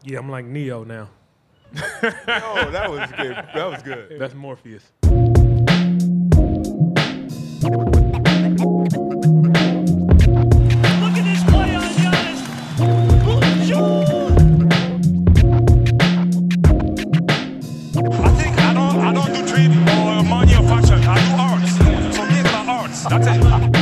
Yeah, I'm like Neo now. Oh, that was good. That was good. That's Morpheus. Look at this play on Giannis. I don't do trade or money or fashion. I do arts. For me, it's about arts. That's it.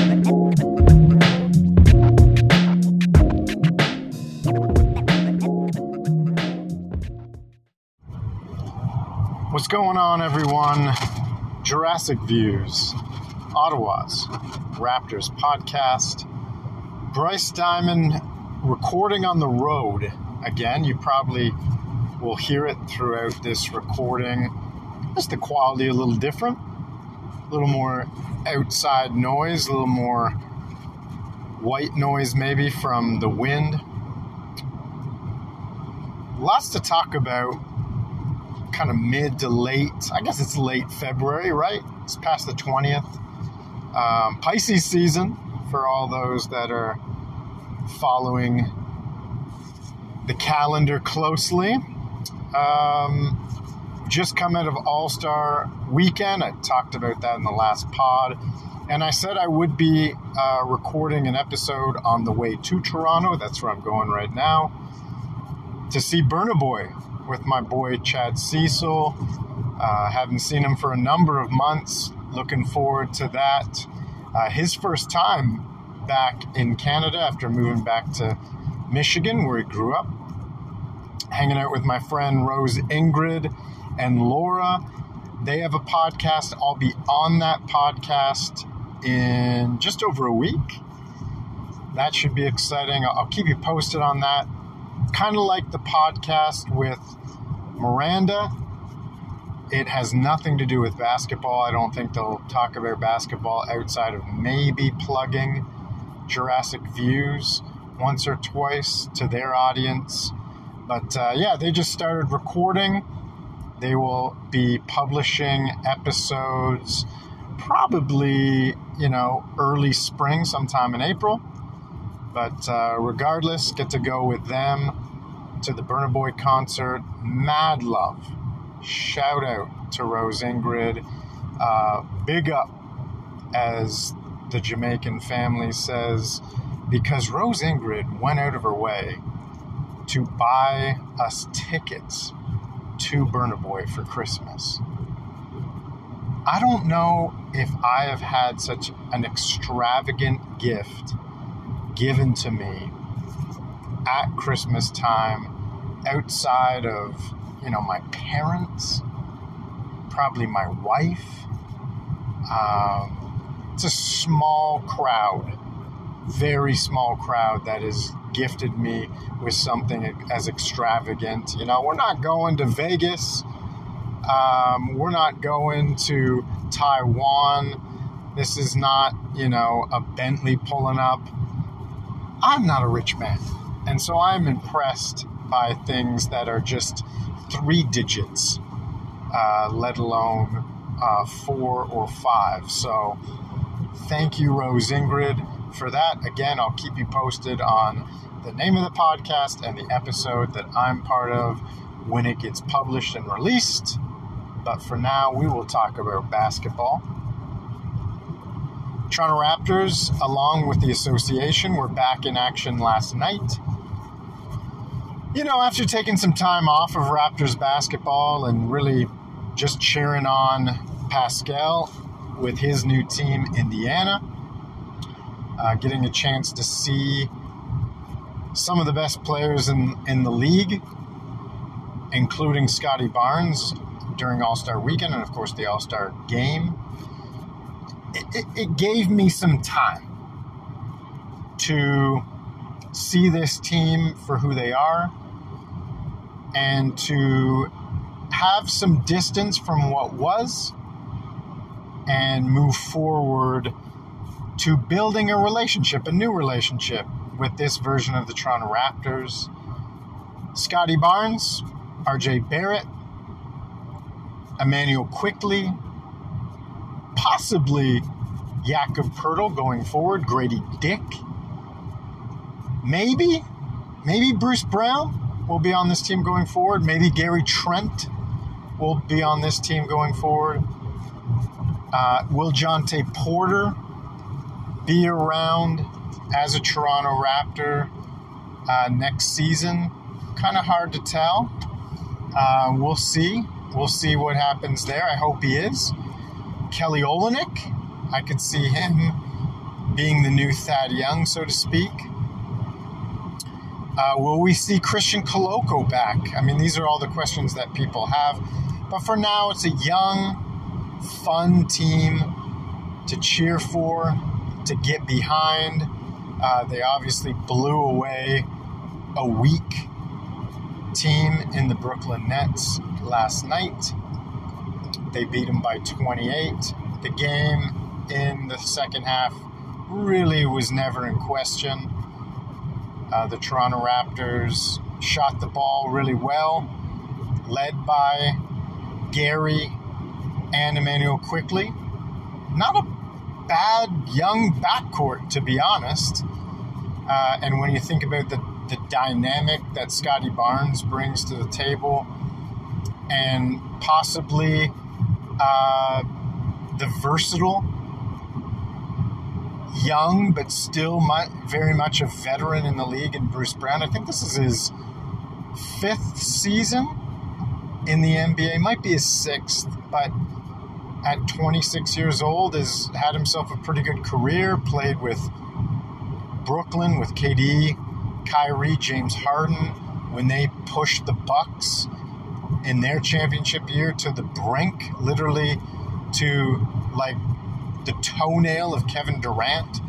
What's going on, everyone? Jurassic Views, Ottawa's Raptors podcast. Bryce Diamond recording on the road again. You probably will hear it throughout this recording. Just the quality a little different, a little more outside noise, a little more white noise maybe from the wind. Lots to talk about. Kind of mid to late, I guess it's late February, right? It's past the 20th. Pisces season for all those that are following the calendar closely. Just come out of All-Star weekend. I talked about that in the last pod. And I said I would be recording an episode on the way to Toronto. That's where I'm going right now. To see Burna Boy with my boy Chad Cecil. Haven't seen him for a number of months. Looking forward to that. His first time back in Canada after moving back to Michigan, where he grew up. Hanging out with my friend Rose Ingrid and Laura. They have a podcast. I'll be on that podcast in just over a week. That should be exciting. I'll keep you posted on that. Kind of like the podcast with Miranda. It has nothing to do with basketball. I don't think they'll talk about basketball outside of maybe plugging Jurassic Views once or twice to their audience. But yeah, they just started recording. They will be publishing episodes probably, early spring, sometime in April. But regardless, get to go with them to the Burna Boy concert. Mad love. Shout out to Rose Ingrid. Big up, as the Jamaican family says, because Rose Ingrid went out of her way to buy us tickets to Burna Boy for Christmas. I don't know if I have had such an extravagant gift given to me at Christmas time outside of, my parents, probably my wife. It's a small crowd, very small crowd that has gifted me with something as extravagant. We're not going to Vegas. We're not going to Taiwan. This is not, a Bentley pulling up. I'm not a rich man, and so I'm impressed by things that are just 3 digits, let alone 4 or 5. So thank you, Rose Ingrid, for that. Again, I'll keep you posted on the name of the podcast and the episode that I'm part of when it gets published and released. But for now, we will talk about basketball. Toronto Raptors, along with the association, were back in action last night. After taking some time off of Raptors basketball and really just cheering on Pascal with his new team, Indiana, getting a chance to see some of the best players in the league, including Scotty Barnes during All-Star weekend and, of course, the All-Star game. It gave me some time to see this team for who they are and to have some distance from what was and move forward to building a relationship, a new relationship with this version of the Toronto Raptors. Scotty Barnes, RJ Barrett, Emmanuel Quickley, possibly Jakob Poeltl going forward, Grady Dick, maybe Bruce Brown. will be on this team going forward. Maybe Gary Trent will be on this team going forward. Will Jonte Porter be around as a Toronto Raptor next season? Kind of hard to tell. We'll see. We'll see what happens there. I hope he is. Kelly Olynyk, I could see him being the new Thad Young, so to speak. Will we see Christian Koloko back? I mean, these are all the questions that people have. But for now, it's a young, fun team to cheer for, to get behind. They obviously blew away a weak team in the Brooklyn Nets last night. They beat them by 28. The game in the second half really was never in question. The Toronto Raptors shot the ball really well, led by Gary and Emmanuel Quickley. Not a bad young backcourt, to be honest. And when you think about the dynamic that Scotty Barnes brings to the table, and possibly the versatile, young, but still very much a veteran in the league in Bruce Brown. I think this is his 5th season in the NBA. Might be his 6th, but at 26 years old has had himself a pretty good career, played with Brooklyn, with KD, Kyrie, James Harden, when they pushed the Bucks in their championship year to the brink, literally to like the toenail of Kevin Durant.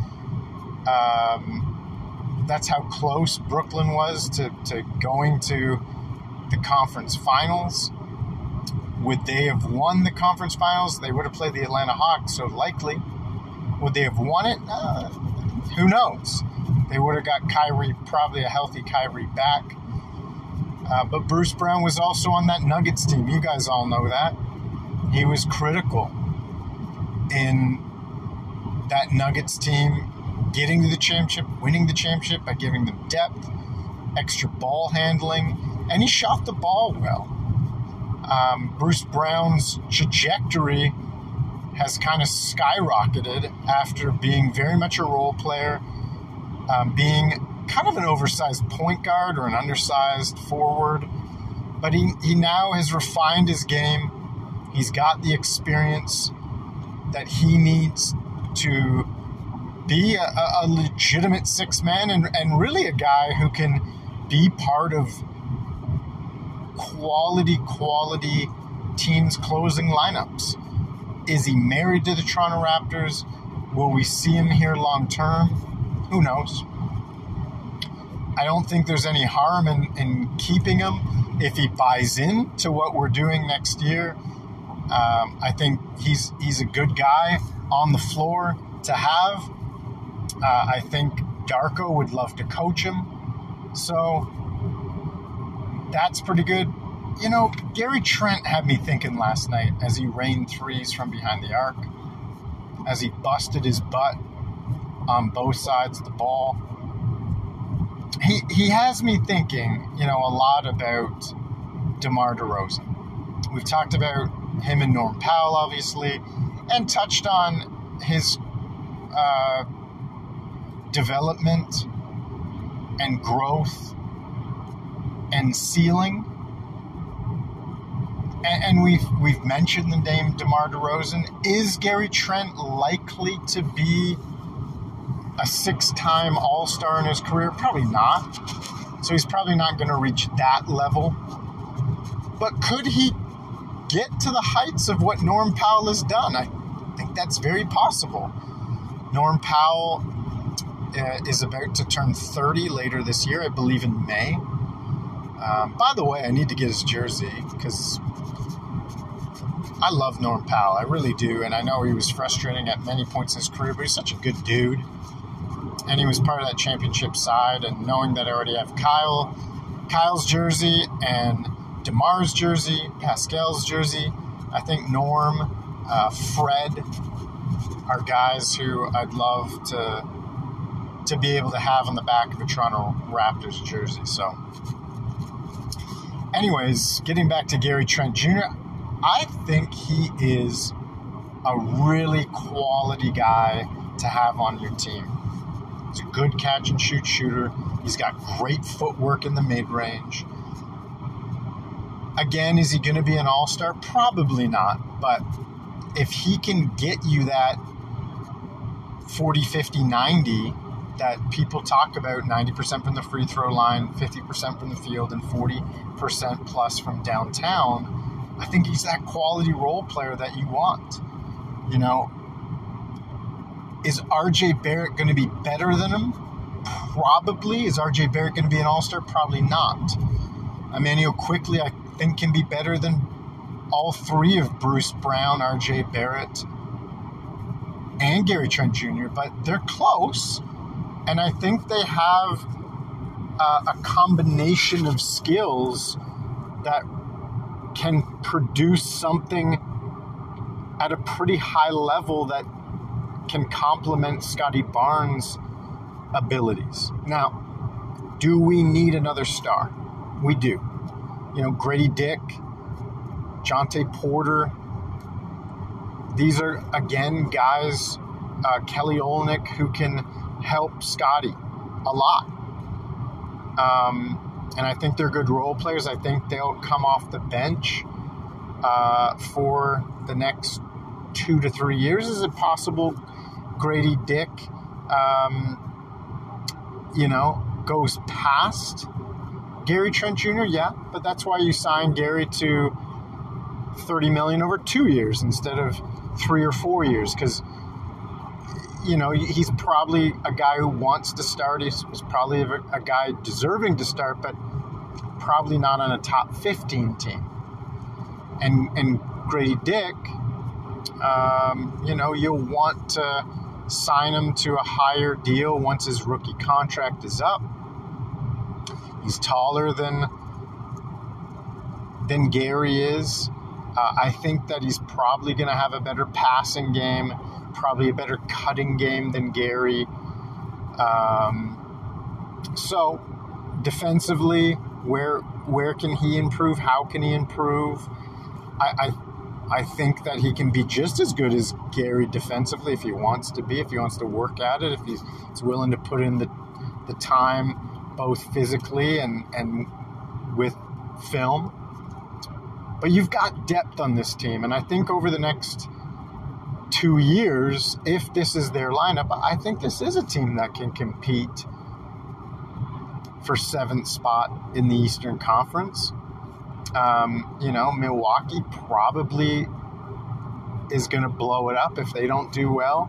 That's how close Brooklyn was to going to the conference finals. Would they have won the conference finals? They would have played the Atlanta Hawks, so likely. Would they have won it? Who knows? They would have got Kyrie, probably a healthy Kyrie back. But Bruce Brown was also on that Nuggets team. You guys all know that. He was critical in that Nuggets team getting to the championship, winning the championship by giving them depth, extra ball handling, and he shot the ball well. Bruce Brown's trajectory has kind of skyrocketed after being very much a role player, being kind of an oversized point guard or an undersized forward, but he now has refined his game. He's got the experience that he needs to be a legitimate sixth man and really a guy who can be part of quality teams' closing lineups. Is he married to the Toronto Raptors? Will we see him here long term? Who knows? I don't think there's any harm in keeping him if he buys in to what we're doing next year. I think he's a good guy on the floor to have. I think Darko would love to coach him. So that's pretty good. You know, Gary Trent had me thinking last night as he rained threes from behind the arc, as he busted his butt on both sides of the ball. He has me thinking, a lot about DeMar DeRozan. We've talked about him and Norm Powell, obviously, and touched on his development and growth and ceiling. And we've mentioned the name DeMar DeRozan. Is Gary Trent likely to be a 6-time All-Star in his career? Probably not. So he's probably not going to reach that level. But could he get to the heights of what Norm Powell has done? I think that's very possible. Norm Powell is about to turn 30 later this year, I believe in May. By the way, I need to get his jersey because I love Norm Powell. I really do. And I know he was frustrating at many points in his career, but he's such a good dude. And he was part of that championship side. And knowing that I already have Kyle's jersey and DeMar's jersey, Pascal's jersey, I think Norm, Fred are guys who I'd love to be able to have on the back of a Toronto Raptors jersey. So Anyways, getting back to Gary Trent Jr., I think he is a really quality guy to have on your team. He's a good catch-and-shoot shooter. He's got great footwork in the mid-range. Again, is he going to be an all-star? Probably not. But if he can get you that 40, 50, 90 that people talk about, 90% from the free throw line, 50% from the field, and 40% plus from downtown, I think he's that quality role player that you want. You know, is RJ Barrett going to be better than him? Probably. Is RJ Barrett going to be an all-star? Probably not. Immanuel Quickley, I think, can be better than all three of Bruce Brown, RJ Barrett, and Gary Trent Jr., but they're close, and I think they have a combination of skills that can produce something at a pretty high level that can complement Scotty Barnes' abilities. Now, do we need another star? We do. You know, Grady Dick, Jonte Porter, these are, again, guys, Kelly Olynyk, who can help Scotty a lot. And I think they're good role players. I think they'll come off the bench for the next 2 to 3 years. Is it possible Grady Dick, goes past Gary Trent Jr.? Yeah, but that's why you signed Gary to $30 million over 2 years instead of 3 or 4 years, because he's probably a guy who wants to start. He's probably a guy deserving to start, but probably not on a top 15 team. And Grady Dick, you'll want to sign him to a higher deal once his rookie contract is up. He's taller than Gary is. I think that he's probably going to have a better passing game, probably a better cutting game than Gary. So defensively, where can he improve? How can he improve? I think that he can be just as good as Gary defensively if he wants to be, if he wants to work at it, if he's willing to put in the time, both physically and with film. But you've got depth on this team, and I think over the next 2 years, if this is their lineup, I think this is a team that can compete for 7th spot in the Eastern Conference. Milwaukee probably is going to blow it up if they don't do well.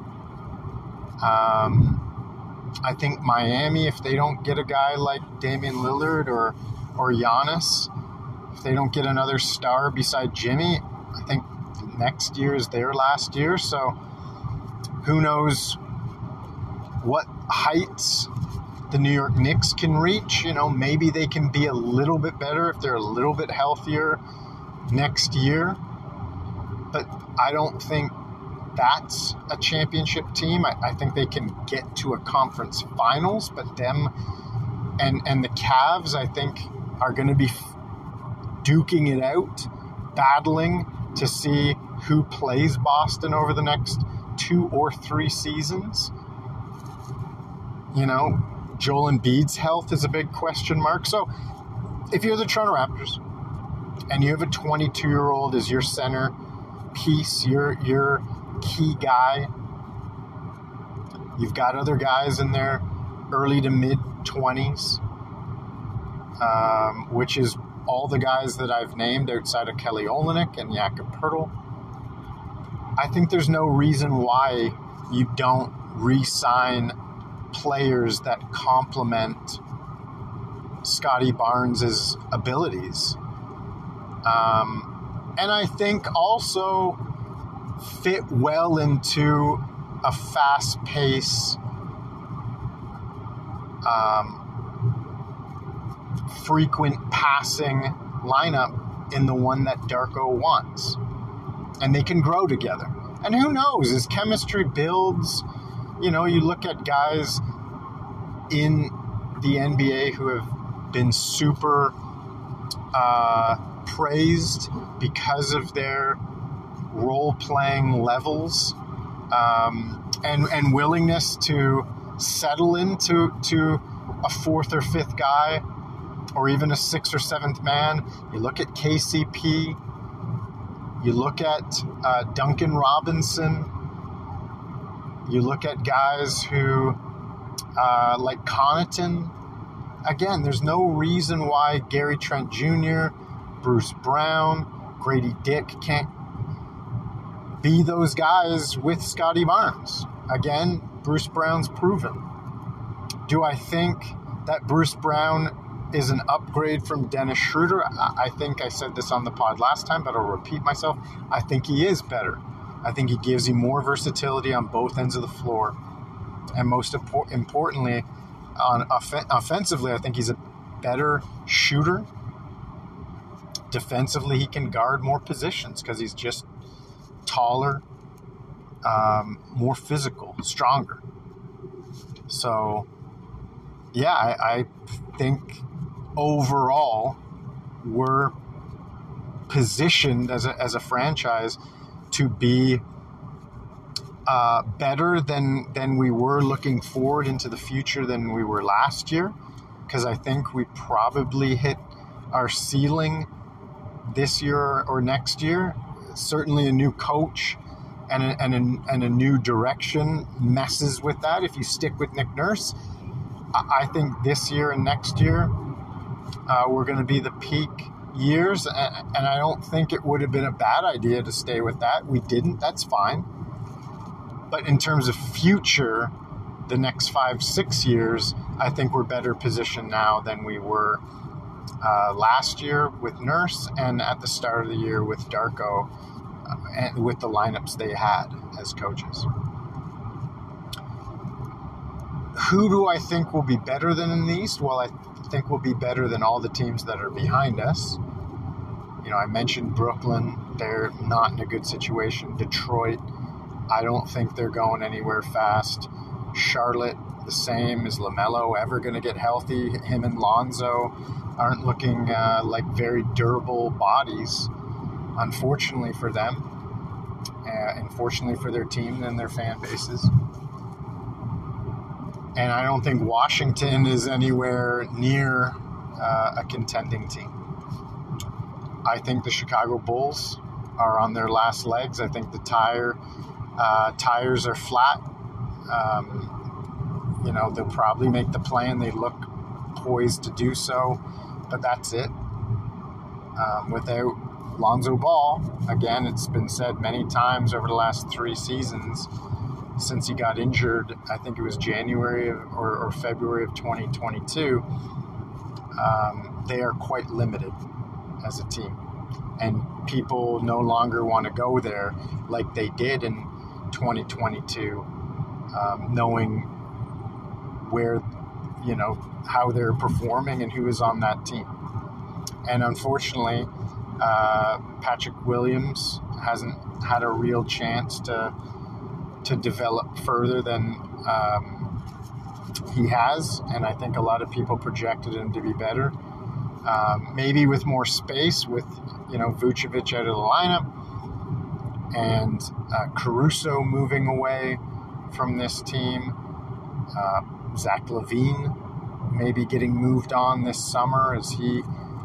I think Miami, if they don't get a guy like Damian Lillard or Giannis, if they don't get another star beside Jimmy, I think next year is their last year. So who knows what heights the New York Knicks can reach. Maybe they can be a little bit better if they're a little bit healthier next year. But I don't think that's a championship team. I think they can get to a conference finals, but them and the Cavs, I think, are going to be duking it out, battling to see who plays Boston over the next 2 or 3 seasons. Joel Embiid's health is a big question mark. So if you're the Toronto Raptors and you have a 22-year-old as your center piece, your key guy, you've got other guys in their early to mid-20s, which is all the guys that I've named outside of Kelly Olynyk and Jakob Poeltl. I think there's no reason why you don't re-sign players that complement Scotty Barnes' abilities. And I think also fit well into a fast-paced, frequent passing lineup in the one that Darko wants. And they can grow together. And who knows, as chemistry builds, you look at guys in the NBA who have been super praised because of their role-playing levels and willingness to settle into a fourth or fifth guy or even a sixth or seventh man. You look at KCP, you look at Duncan Robinson, you look at guys who like Connaughton. Again, there's no reason why Gary Trent Jr., Bruce Brown, Grady Dick can't be those guys with Scotty Barnes. Again, Bruce Brown's proven. Do I think that Bruce Brown is an upgrade from Dennis Schroeder? I think I said this on the pod last time, but I'll repeat myself. I think he is better. I think he gives you more versatility on both ends of the floor. And most importantly, offensively, I think he's a better shooter. Defensively, he can guard more positions because he's just taller, more physical, stronger. So, yeah, I think overall we're positioned as a franchise to be better than we were looking forward into the future than we were last year, because I think we probably hit our ceiling this year or next year. Certainly a new coach and a new direction messes with that. If you stick with Nick Nurse, I think this year and next year we're going to be the peak years, and I don't think it would have been a bad idea to stay with that. We didn't. That's fine. But in terms of future, the next 5-6 years, I think we're better positioned now than we were last year with Nurse and at the start of the year with Darko and with the lineups they had as coaches. Who do I think will be better than in the East? Well, I think we'll be better than all the teams that are behind us. You know, I mentioned Brooklyn. They're not in a good situation. Detroit, I don't think they're going anywhere fast. Charlotte, the same. Is LaMelo ever going to get healthy? Him and Lonzo aren't looking like very durable bodies, unfortunately for them. Unfortunately for their team and their fan bases. And I don't think Washington is anywhere near a contending team. I think the Chicago Bulls are on their last legs. I think the tires are flat. They'll probably make the play, and they look poised to do so, but that's it. Without Lonzo Ball, again, it's been said many times over the last 3 seasons since he got injured. I think it was January or February of 2022. They are quite limited as a team, and people no longer want to go there like they did in 2022, knowing where, how they're performing and who is on that team. And unfortunately, Patrick Williams hasn't had a real chance to develop further than he has, and I think a lot of people projected him to be better. Maybe with more space, with Vucevic out of the lineup and Caruso moving away from this team. Zach LaVine maybe getting moved on this summer as he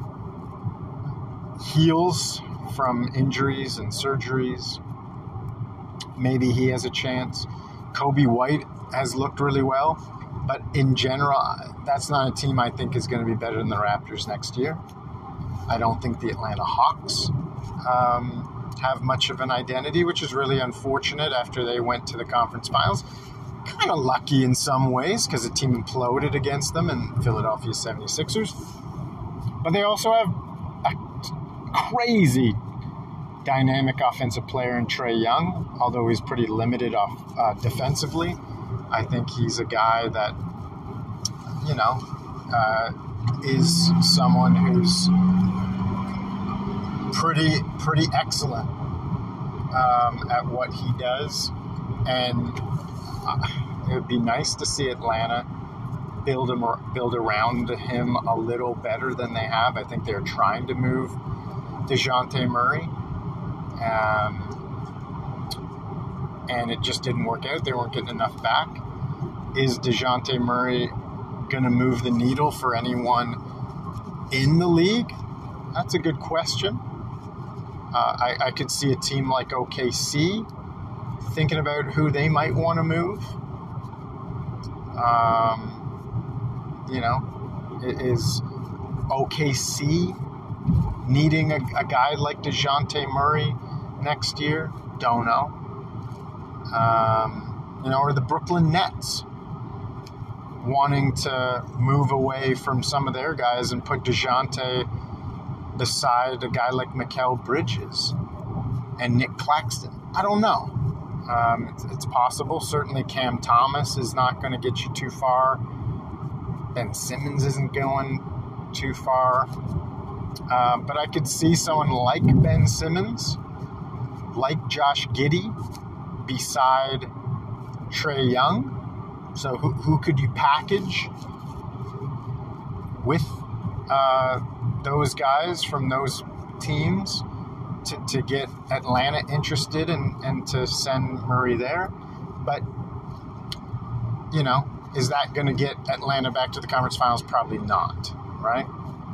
heals from injuries and surgeries. Maybe he has a chance. Kobe White has looked really well, but in general, that's not a team I think is going to be better than the Raptors next year. I don't think the Atlanta Hawks have much of an identity, which is really unfortunate after they went to the conference finals. Kind of lucky in some ways because the team imploded against them in Philadelphia 76ers. But they also have a crazy dynamic offensive player in Trae Young, although he's pretty limited defensively. I think he's a guy that, is someone who's pretty excellent at what he does. And it would be nice to see Atlanta build around him a little better than they have. I think they're trying to move DeJounte Murray. And it just didn't work out. They weren't getting enough back. Is DeJounte Murray going to move the needle for anyone in the league? That's a good question. I could see a team like OKC thinking about who they might want to move. Is OKC needing a guy like DeJounte Murray next year? Don't know. Or the Brooklyn Nets wanting to move away from some of their guys and put DeJounte beside a guy like Mikal Bridges and Nick Claxton. I don't know. It's possible. Certainly Cam Thomas is not going to get you too far. Ben Simmons isn't going too far. But I could see someone like Ben Simmons, like Josh Giddey, beside Trae Young. So who could you package with those guys from those teams to get Atlanta interested and to send Murray there? But, is that going to get Atlanta back to the conference finals? Probably not, right?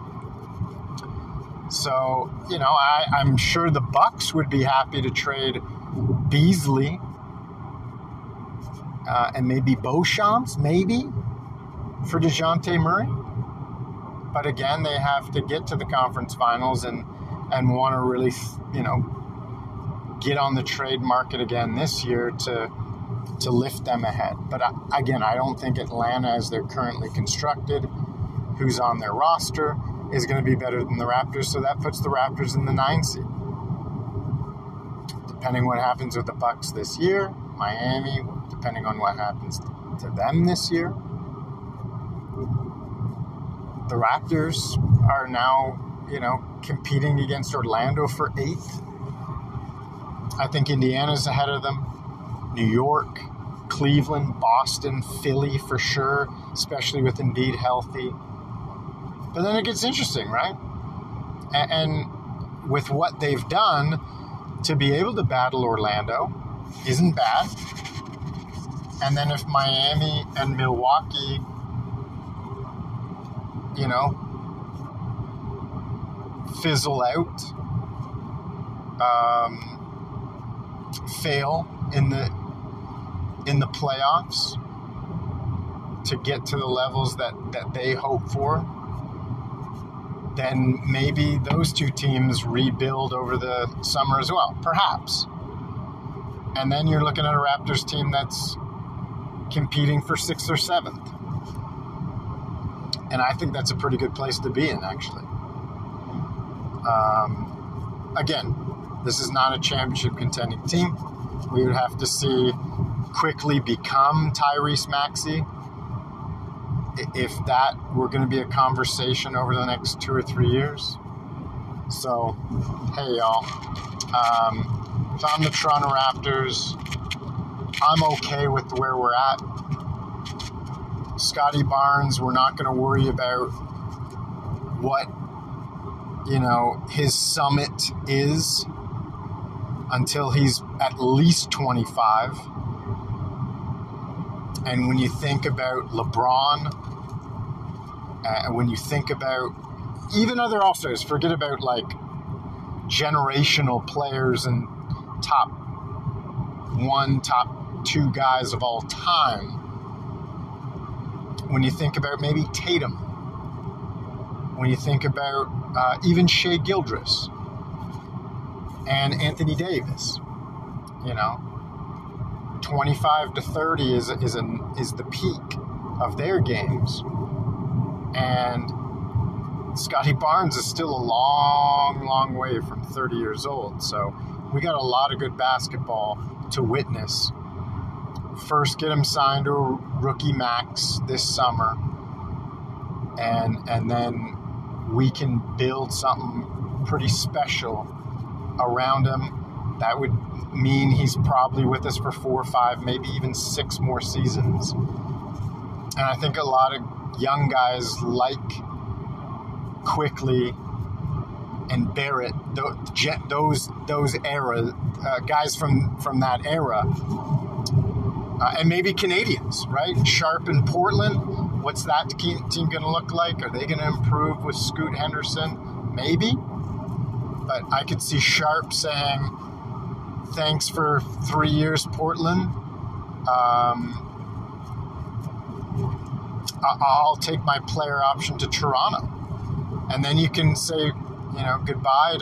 So, I'm sure the Bucks would be happy to trade Beasley and maybe Beauchamp, for DeJounte Murray. But again, they have to get to the conference finals and want to really, get on the trade market again this year to lift them ahead. But again, I don't think Atlanta, as they're currently constructed, who's on their roster, is going to be better than the Raptors. So that puts the Raptors in the 9 seed. Depending what happens with the Bucks this year, Miami, depending on what happens to them this year. The Raptors are now, competing against Orlando for 8th. I think Indiana's ahead of them. New York, Cleveland, Boston, Philly for sure, especially with Embiid healthy. But then it gets interesting, right? And with what they've done, to be able to battle Orlando isn't bad. And then if Miami and Milwaukee, fizzle out, fail in the playoffs to get to the levels that they hope for, then maybe those two teams rebuild over the summer as well, perhaps. And then you're looking at a Raptors team that's competing for 6th or 7th. And I think that's a pretty good place to be in, actually. Again, this is not a championship contending team. We would have to see quickly become Tyrese Maxey. If that were going to be a conversation over the next 2 or 3 years. So, hey, y'all. So I'm the Toronto Raptors. I'm okay with where we're at. Scotty Barnes, we're not going to worry about what, his summit is until he's at least 25. And when you think about LeBron, when you think about even other All-Stars, forget about like generational players and top 1, top 2 guys of all time. When you think about maybe Tatum, when you think about even Shai Gilgeous and Anthony Davis, 25 to 30 is the peak of their games. And Scotty Barnes is still a long, long way from 30 years old. So we got a lot of good basketball to witness. First, get him signed to a rookie max this summer. And then we can build something pretty special around him. That would mean he's probably with us for 4 or 5, maybe even 6 more seasons. And I think a lot of young guys like Quickly and Barrett, those era guys from that era, and maybe Canadians, right? Sharp in Portland. What's that team going to look like? Are they going to improve with Scoot Henderson? Maybe. But I could see Sharp saying, thanks for 3 years, Portland. I'll take my player option to Toronto. And then you can say, goodbye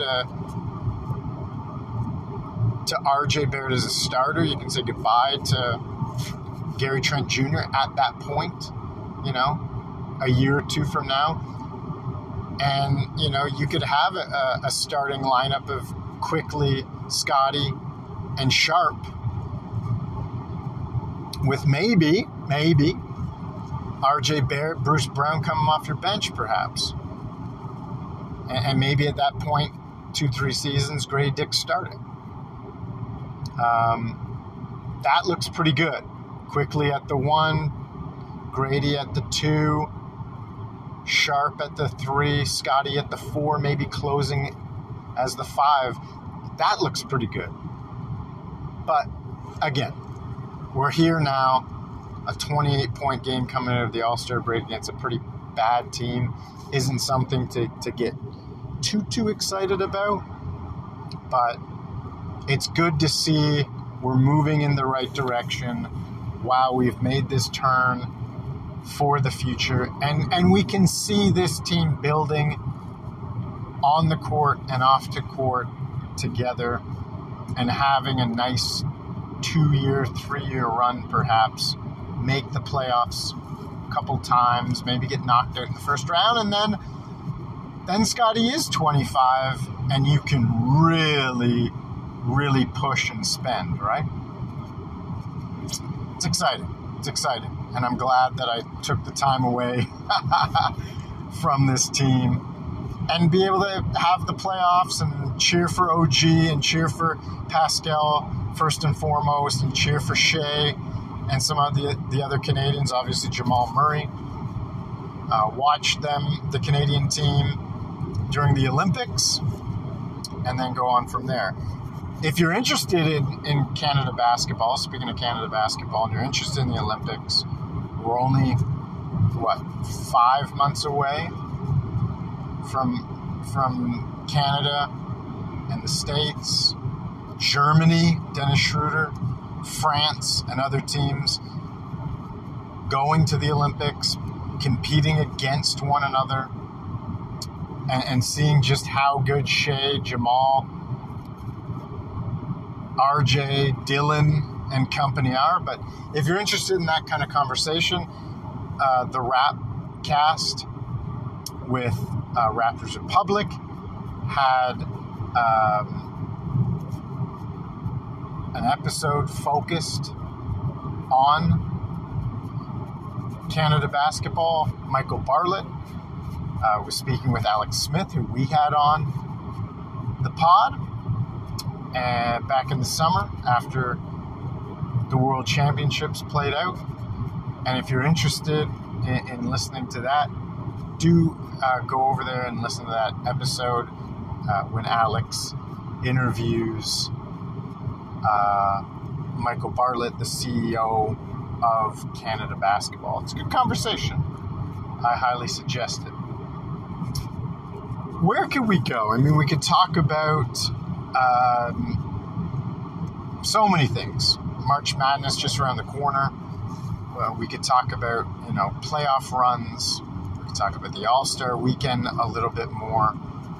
to RJ Barrett as a starter. You can say goodbye to Gary Trent Jr. at that point, a year or two from now. And, you could have a starting lineup of Quickly, Scotty, and Sharp with maybe RJ Barrett, Bruce Brown coming off your bench perhaps. And maybe at that point, 2-3 seasons, Grady Dick starting. That looks pretty good. Quickly at the 1, Grady at the 2, Sharp at the 3, Scotty at the 4, maybe closing as the 5. That looks pretty good. But again, we're here now. A 28-point game coming out of the All-Star break against a pretty bad team isn't something to get too excited about. But it's good to see we're moving in the right direction. Wow, we've made this turn for the future. And we can see this team building on the court and off the court together and having a nice 2-year, 3-year run perhaps. Make the playoffs a couple times, maybe get knocked out in the first round, and then Scotty is 25 and you can really, really push and spend, right? It's exciting. And I'm glad that I took the time away from this team and be able to have the playoffs and cheer for OG and cheer for Pascal first and foremost and cheer for Shea and some of the other Canadians, obviously Jamal Murray. Watch the Canadian team during the Olympics, and then go on from there. If you're interested in Canada basketball, speaking of Canada basketball, and you're interested in the Olympics, we're only, 5 months away from Canada and the States, Germany, Dennis Schroeder, France, and other teams going to the Olympics, competing against one another, and seeing just how good Shea, Jamal, RJ, Dylan, and company are. But if you're interested in that kind of conversation, the Rap Cast with Raptors Republic had an episode focused on Canada basketball. Michael Bartlett was speaking with Alex Smith, who we had on the pod back in the summer after the World Championships played out. And if you're interested in listening to that, do go over there and listen to that episode when Alex interviews Michael Bartlett, the CEO of Canada Basketball. It's a good conversation. I highly suggest it. Where could we go? I mean, we could talk about so many things. March Madness just around the corner. We could talk about, playoff runs. We could talk about the All-Star weekend a little bit more.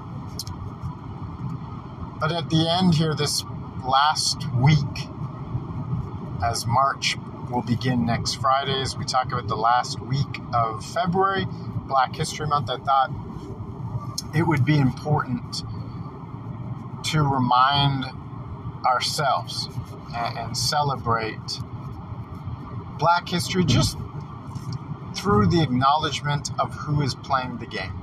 But at the end here, this last week, as March will begin next Friday, as we talk about the last week of February, Black History Month, I thought it would be important to remind ourselves and celebrate Black history just through the acknowledgement of who is playing the game.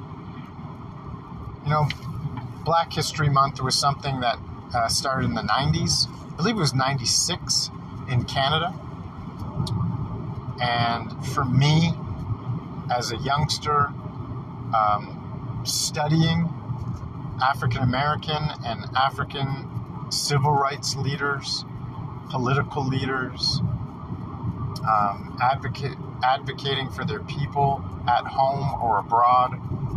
Black History Month was something that started in the 90s. I believe it was 96 in Canada. And for me, as a youngster, studying African American and African civil rights leaders, political leaders, advocating for their people at home or abroad,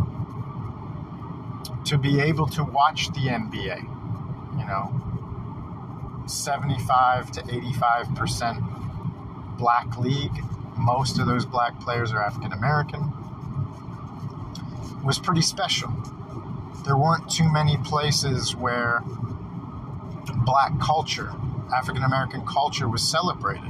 to be able to watch the NBA, 75 to 85% black league. Most of those black players are African American. Was pretty special. There weren't too many places where black culture, African American culture, was celebrated.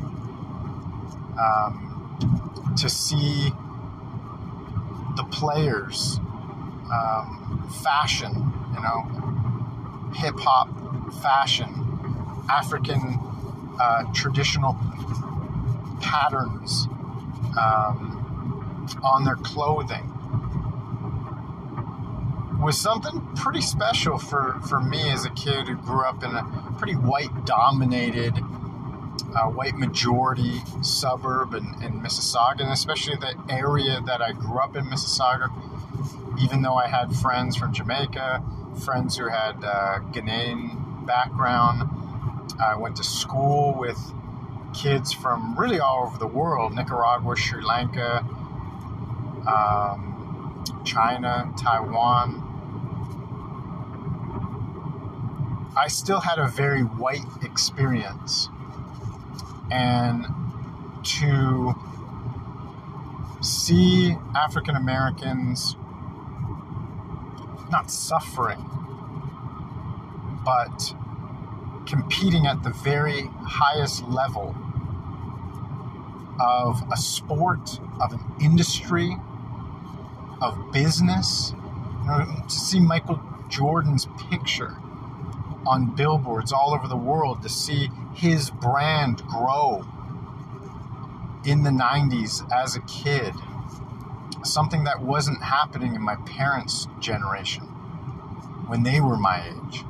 To see the players, fashion, hip hop fashion, African traditional patterns on their clothing was something pretty special for me as a kid who grew up in a pretty white-dominated, white majority suburb in Mississauga, and especially the area that I grew up in, Mississauga. Even though I had friends from Jamaica, friends who had Ghanaian background, I went to school with kids from really all over the world: Nicaragua, Sri Lanka, China, Taiwan. I still had a very white experience, and to see African Americans not suffering, but competing at the very highest level of a sport, of an industry, of business. To see Michael Jordan's picture on billboards all over the world, to see his brand grow in the 90s as a kid, something that wasn't happening in my parents' generation when they were my age.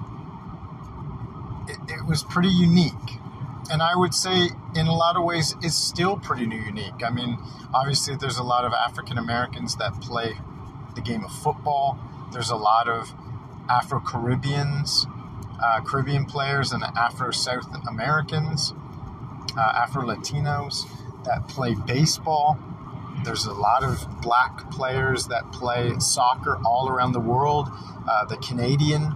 It was pretty unique. And I would say, in a lot of ways, it's still pretty unique. I mean, obviously, there's a lot of African Americans that play the game of football. There's a lot of Afro-Caribbeans, Caribbean players, and Afro-South Americans, Afro-Latinos that play baseball. There's a lot of black players that play soccer all around the world. The Canadian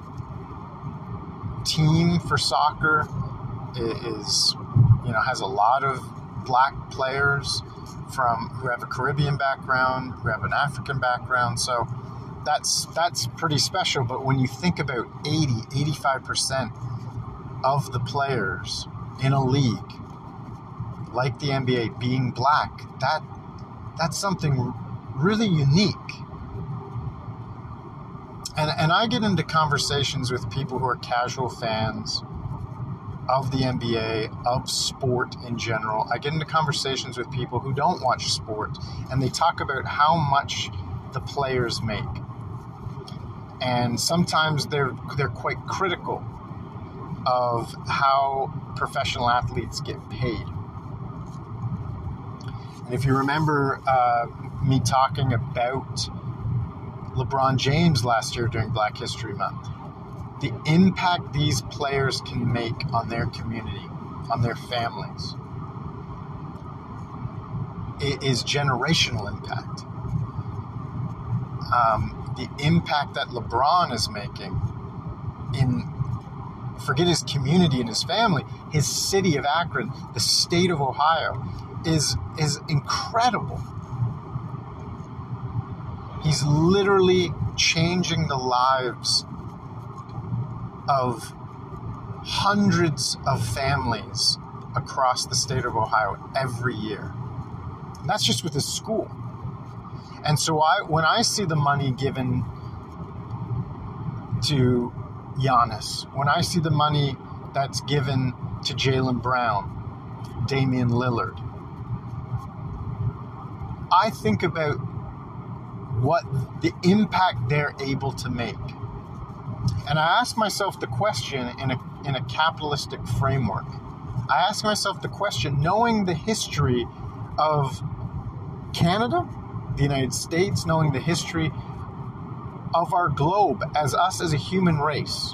team for soccer is, has a lot of black players who have a Caribbean background, who have an African background. So that's pretty special. But when you think about 85% of the players in a league like the NBA being black, that's something really unique. And I get into conversations with people who are casual fans of the NBA, of sport in general. I get into conversations with people who don't watch sport, and they talk about how much the players make. And sometimes they're quite critical of how professional athletes get paid. And if you remember me talking about LeBron James last year during Black History Month, the impact these players can make on their community, on their families, it is generational impact. The impact that LeBron is making forget his community and his family, his city of Akron, the state of Ohio, is incredible. He's literally changing the lives of hundreds of families across the state of Ohio every year. And that's just with his school. And so when I see the money given to Giannis, when I see the money that's given to Jaylen Brown, Damian Lillard, I think about what the impact they're able to make. And I ask myself the question in a capitalistic framework. I ask myself the question, knowing the history of Canada, the United States, knowing the history of our globe as us as a human race,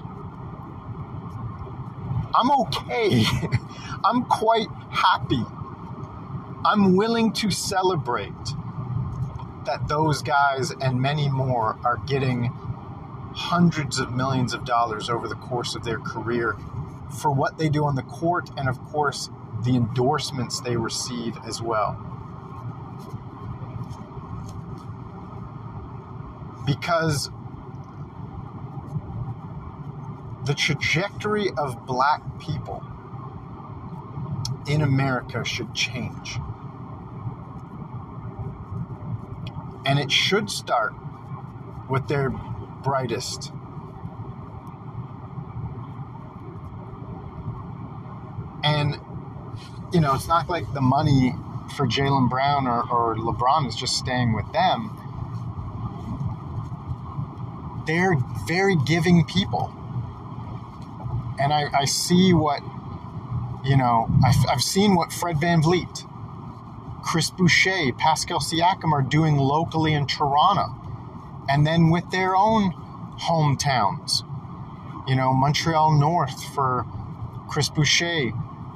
I'm okay. I'm quite happy. I'm willing to celebrate that those guys and many more are getting hundreds of millions of dollars over the course of their career for what they do on the court, and of course the endorsements they receive as well. Because the trajectory of black people in America should change. And it should start with their brightest. And, you know, it's not like the money for Jaylen Brown or LeBron is just staying with them. They're very giving people. And I see what, you know, I've seen what Fred VanVleet, Chris Boucher, Pascal Siakam are doing locally in Toronto. And then with their own hometowns, you know, Montreal North for Chris Boucher,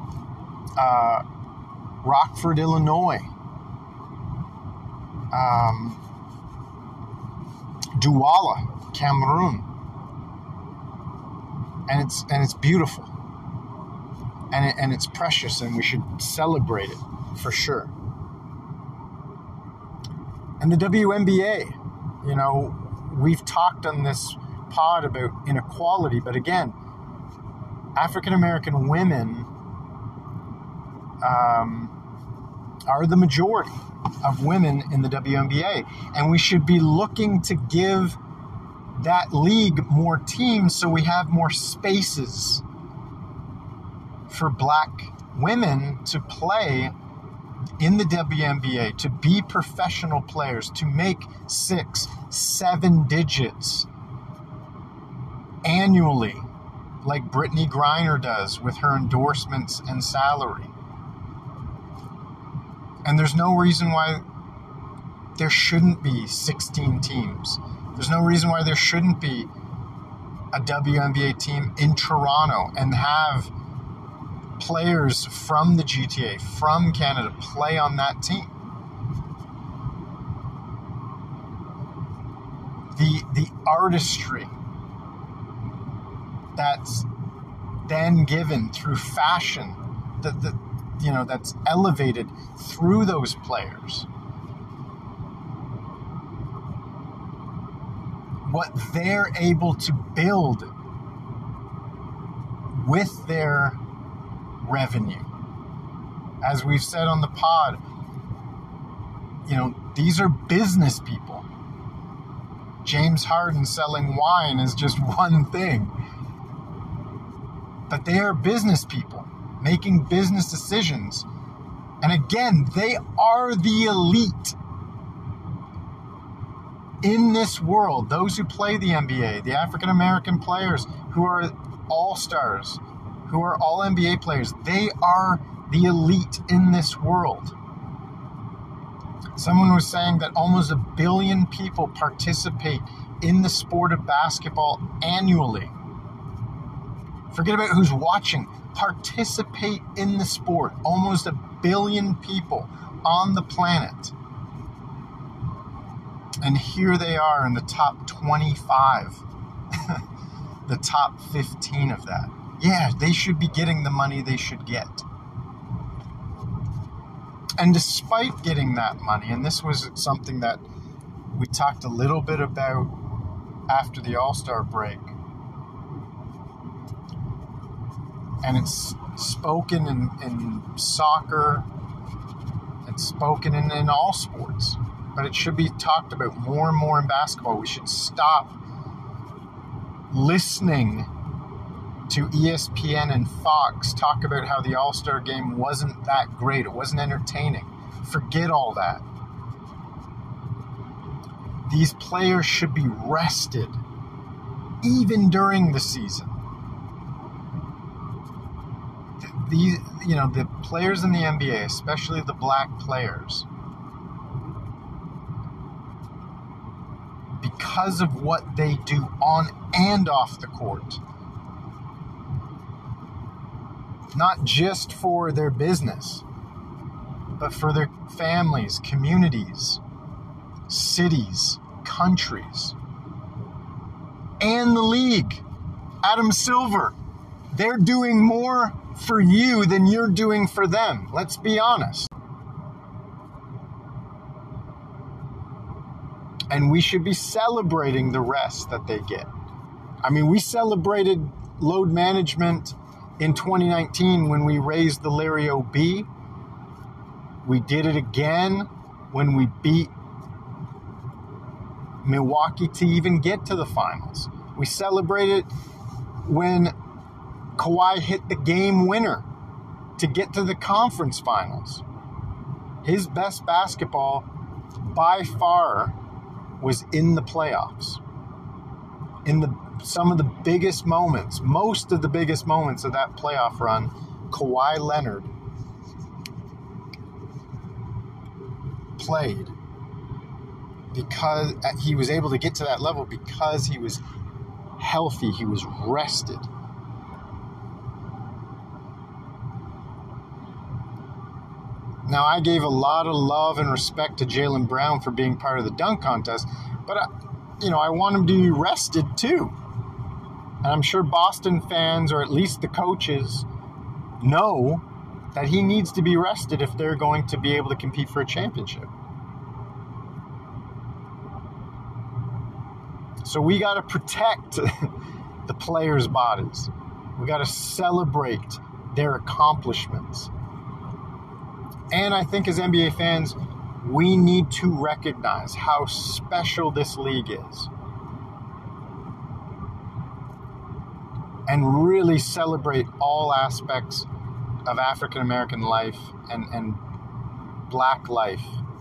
Rockford, Illinois, Douala, Cameroon. And it's beautiful. And it's precious, and we should celebrate it for sure. And the WNBA, you know, we've talked on this pod about inequality, but again, African American women are the majority of women in the WNBA, and we should be looking to give that league more teams so we have more spaces for black women to play in the WNBA, to be professional players, to make 6-7 digits annually, like Brittany Griner does with her endorsements and salary. And there's no reason why there shouldn't be 16 teams. There's no reason why there shouldn't be a WNBA team in Toronto and have players from the GTA, from Canada, play on that team. The artistry that's then given through fashion, that's elevated through those players. What they're able to build with their revenue. As we've said on the pod, you know, these are business people. James Harden selling wine is just one thing. But they are business people making business decisions. And again, they are the elite in this world. Those who play the NBA, the African American players who are all-stars, who are all NBA players, they are the elite in this world. Someone was saying that almost 1 billion people participate in the sport of basketball annually. Forget about who's watching. Participate in the sport. Almost 1 billion people on the planet. And here they are in the top 25. The top 15 of that. Yeah, they should be getting the money they should get. And despite getting that money, and this was something that we talked a little bit about after the All-Star break, and it's spoken in soccer, it's spoken in all sports, but it should be talked about more and more in basketball. We should stop listening to ESPN and Fox talk about how the All-Star game wasn't that great. It wasn't entertaining. Forget all that. These players should be rested, even during the season. The players in the NBA, especially the black players, because of what they do on and off the court. Not just for their business, but for their families, communities, cities, countries, and the league. Adam Silver, they're doing more for you than you're doing for them. Let's be honest. And we should be celebrating the rest that they get. I mean, we celebrated load management in 2019 when we raised the Larry O.B. We did it again when we beat Milwaukee to even get to the finals. We celebrated when Kawhi hit the game winner to get to the conference finals. His best basketball by far was in the playoffs. Some of the biggest moments, most of the biggest moments of that playoff run, Kawhi Leonard played because he was able to get to that level because he was healthy, he was rested. Now, I gave a lot of love and respect to Jaylen Brown for being part of the dunk contest, but I want him to be rested too. And I'm sure Boston fans, or at least the coaches, know that he needs to be rested if they're going to be able to compete for a championship. So we got to protect the players' bodies. We got to celebrate their accomplishments. And I think as NBA fans, we need to recognize how special this league is. And really celebrate all aspects of African American life and black life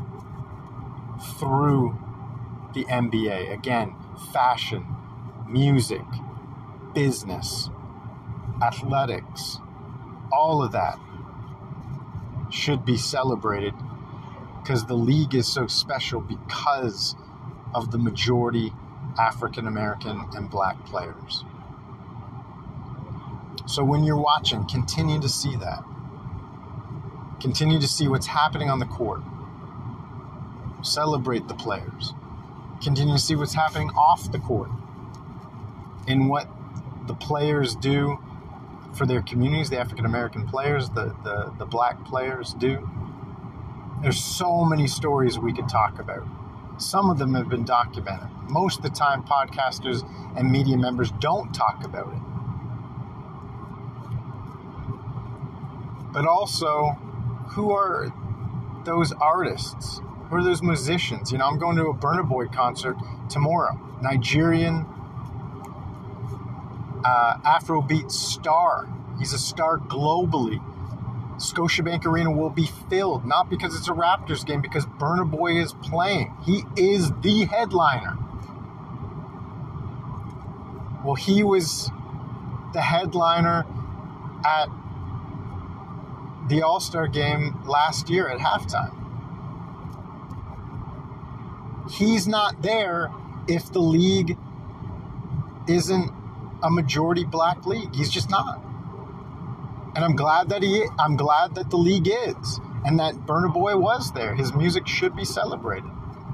through the NBA. Again, fashion, music, business, athletics, all of that should be celebrated because the league is so special because of the majority African American and black players. So when you're watching, continue to see that. Continue to see what's happening on the court. Celebrate the players. Continue to see what's happening off the court in what the players do for their communities, the African American players, the black players do. There's so many stories we could talk about. Some of them have been documented. Most of the time, podcasters and media members don't talk about it. But also, who are those artists? Who are those musicians? I'm going to a Burna Boy concert tomorrow. Nigerian Afrobeat star. He's a star globally. Scotiabank Arena will be filled, not because it's a Raptors game, because Burna Boy is playing. He is the headliner. Well, he was the headliner at the All-Star game last year at halftime. He's not there if the league isn't a majority black league. He's just not. And I'm glad that the league is, and that Burna Boy was there. His music should be celebrated.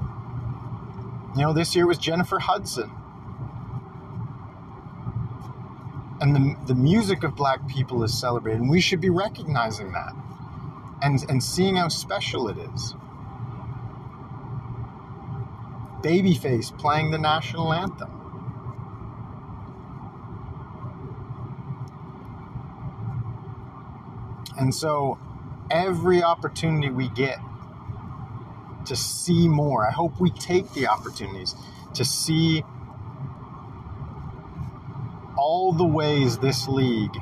This year was Jennifer Hudson. And the music of black people is celebrated, and we should be recognizing that and seeing how special it is. Babyface playing the national anthem. And so every opportunity we get to see more, I hope we take the opportunities to see all the ways this league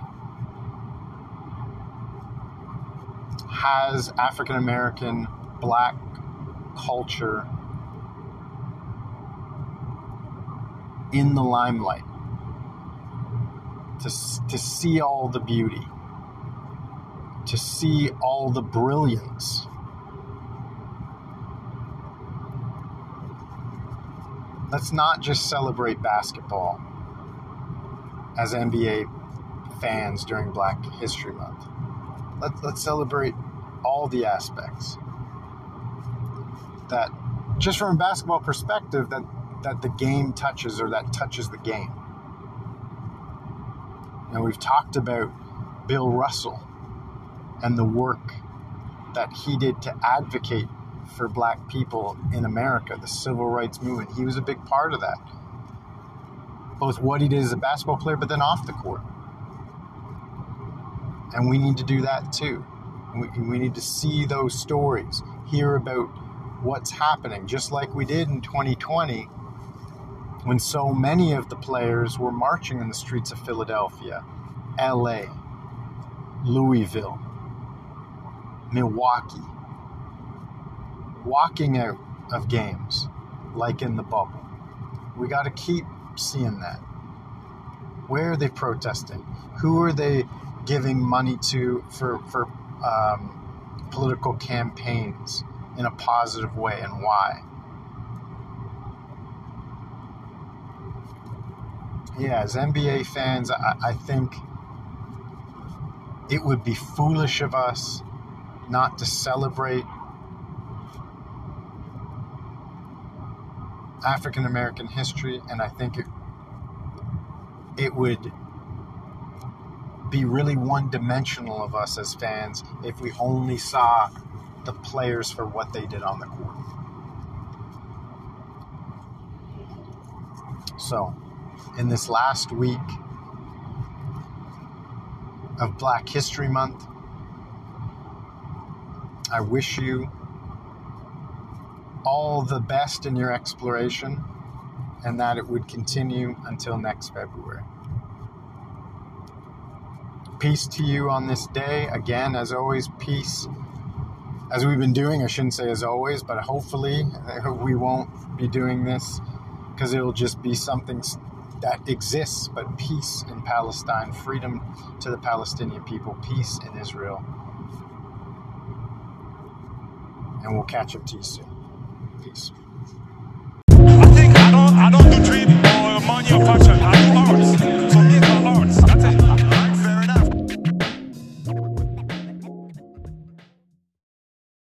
has African American, black culture in the limelight, to see all the beauty, to see all the brilliance. Let's not just celebrate basketball as NBA fans during Black History Month. Let's celebrate all the aspects that, just from a basketball perspective, that the game touches, or that touches the game. And we've talked about Bill Russell and the work that he did to advocate for Black people in America, the civil rights movement. He was a big part of that. Both what he did as a basketball player, but then off the court. And we need to do that too. We need to see those stories, hear about what's happening, just like we did in 2020 when so many of the players were marching in the streets of Philadelphia, LA, Louisville, Milwaukee, walking out of games like in the bubble. We got to keep seeing that. Where are they protesting? Who are they giving money to for political campaigns in a positive way, and why? Yeah, as NBA fans, I think it would be foolish of us not to celebrate African American history, and I think it would be really one-dimensional of us as fans if we only saw the players for what they did on the court. So, in this last week of Black History Month, I wish you all the best in your exploration, and that it would continue until next February. Peace to you on this day. Again, as always, peace. As we've been doing, I shouldn't say as always, but hopefully we won't be doing this because it'll just be something that exists, but peace in Palestine, freedom to the Palestinian people, peace in Israel. And we'll catch up to you soon. Peace.